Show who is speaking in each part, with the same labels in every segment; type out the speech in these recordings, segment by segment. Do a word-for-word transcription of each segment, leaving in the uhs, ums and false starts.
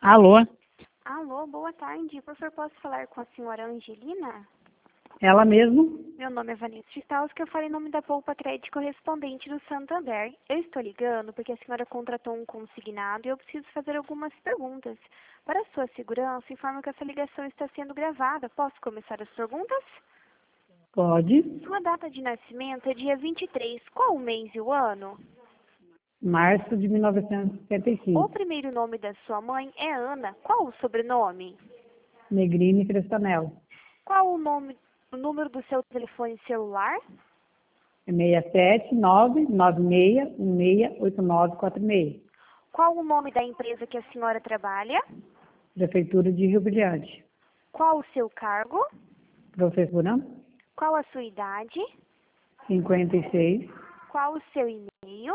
Speaker 1: Alô?
Speaker 2: Alô, boa tarde. Por favor, posso falar com a senhora Angelina?
Speaker 1: Ela mesmo?
Speaker 2: Meu nome é Vanessa Staus, que eu falo em nome da Poupa Crédito correspondente do Santander. Eu estou ligando porque a senhora contratou um consignado e eu preciso fazer algumas perguntas. Para sua segurança, informo que essa ligação está sendo gravada. Posso começar as perguntas?
Speaker 1: Pode.
Speaker 2: Sua data de nascimento é dia vinte e três. Qual o mês e o ano?
Speaker 1: Março de mil novecentos e setenta e
Speaker 2: O
Speaker 1: cinco.
Speaker 2: primeiro nome da sua mãe é Ana. Qual o sobrenome?
Speaker 1: Negrini Crestanel.
Speaker 2: Qual o nome, o número do seu telefone celular?
Speaker 1: É seis sete nove nove seis um seis oito nove quatro seis.
Speaker 2: Qual o nome da empresa que a senhora trabalha?
Speaker 1: Prefeitura de Rio Brilhante.
Speaker 2: Qual o seu cargo?
Speaker 1: Professora,
Speaker 2: Qual a sua idade?
Speaker 1: cinquenta e seis,
Speaker 2: Qual o seu e-mail?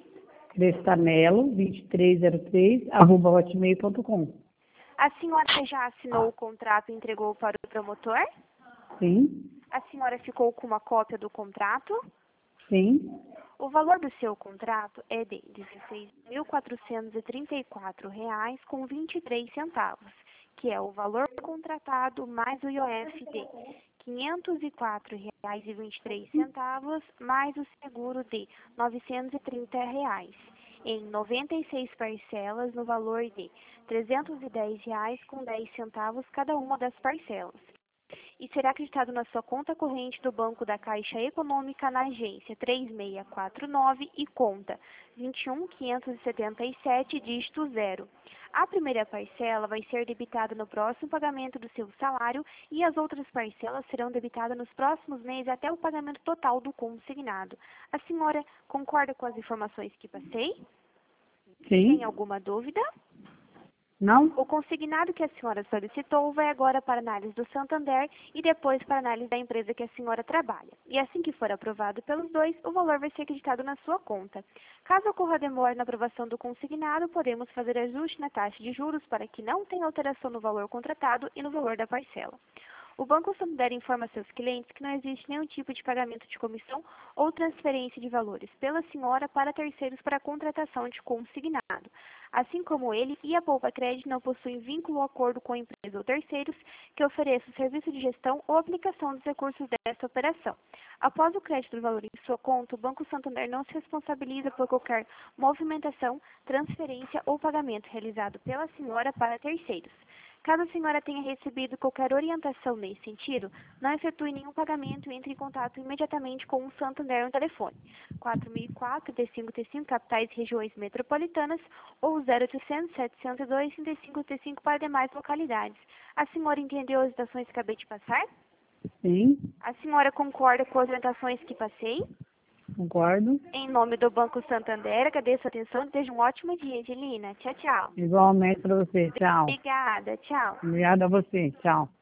Speaker 1: Crestanelo, vinte e três zero três, arroba hotmail ponto com.
Speaker 2: A senhora já assinou o contrato e entregou para o promotor?
Speaker 1: Sim,
Speaker 2: A senhora ficou com uma cópia do contrato?
Speaker 1: sim,
Speaker 2: O valor do seu contrato é de dezesseis mil quatrocentos e trinta e quatro reais com vinte e três centavos, que é o valor contratado mais o I O F de quinhentos e quatro reais e vinte e três centavos mais o seguro de novecentos e trinta reais, em noventa e seis parcelas no valor de trezentos e dez reais com dez centavos cada uma das parcelas. E será acreditado na sua conta corrente do Banco da Caixa Econômica na agência três seis quatro nove e conta vinte e um quinhentos e setenta e sete, dígito zero. A primeira parcela vai ser debitada no próximo pagamento do seu salário e as outras parcelas serão debitadas nos próximos meses até o pagamento total do consignado. A senhora concorda com as informações que passei? Tem
Speaker 1: sim.
Speaker 2: alguma dúvida?
Speaker 1: Não?
Speaker 2: O consignado que a senhora solicitou vai agora para a análise do Santander e depois para a análise da empresa que a senhora trabalha. E assim que for aprovado pelos dois, o valor vai ser acreditado na sua conta. Caso ocorra demora na aprovação do consignado, podemos fazer ajuste na taxa de juros para que não tenha alteração no valor contratado e no valor da parcela. O Banco Santander informa a seus clientes que não existe nenhum tipo de pagamento de comissão ou transferência de valores pela senhora para terceiros para a contratação de consignado. Assim como ele e a Poupa Crédito não possuem vínculo ou acordo com a empresa ou terceiros que ofereçam serviço de gestão ou aplicação dos recursos desta operação. Após o crédito do valor em sua conta, o Banco Santander não se responsabiliza por qualquer movimentação, transferência ou pagamento realizado pela senhora para terceiros. Caso a senhora tenha recebido qualquer orientação nesse sentido, não efetue nenhum pagamento e entre em contato imediatamente com o Santander no telefone quatro mil e quatro, T cinco T cinco, capitais e regiões metropolitanas, ou zero oitocentos, setecentos e dois, trinta e cinco T cinco para demais localidades. A senhora entendeu as orientações que acabei de passar?
Speaker 1: Sim,
Speaker 2: A senhora concorda com as orientações que passei?
Speaker 1: concordo.
Speaker 2: Em nome do Banco Santander, agradeço a atenção e desejo um ótimo dia, Angelina. Tchau, tchau.
Speaker 1: Igualmente para você. Tchau.
Speaker 2: Obrigada, tchau.
Speaker 1: Obrigada a você. Tchau.